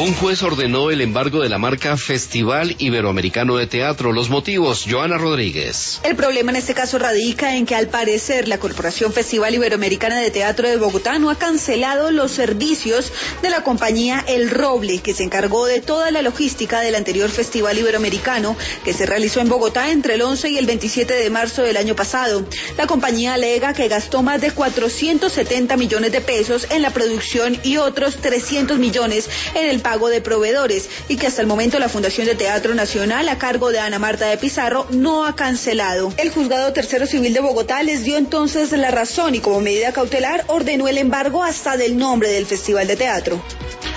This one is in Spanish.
Un juez ordenó el embargo de la marca Festival Iberoamericano de Teatro. Los motivos, Joana Rodríguez. El problema en este caso radica en que al parecer la Corporación Festival Iberoamericana de Teatro de Bogotá no ha cancelado los servicios de la compañía El Roble, que se encargó de toda la logística del anterior Festival Iberoamericano que se realizó en Bogotá entre el 11 y el 27 de marzo del año pasado. La compañía alega que gastó más de 470 millones de pesos en la producción y otros 300 millones en el pago de proveedores, y que hasta el momento la Fundación de Teatro Nacional, a cargo de Ana Marta de Pizarro, no ha cancelado. El Juzgado Tercero Civil de Bogotá les dio entonces la razón y como medida cautelar ordenó el embargo hasta del nombre del Festival de Teatro.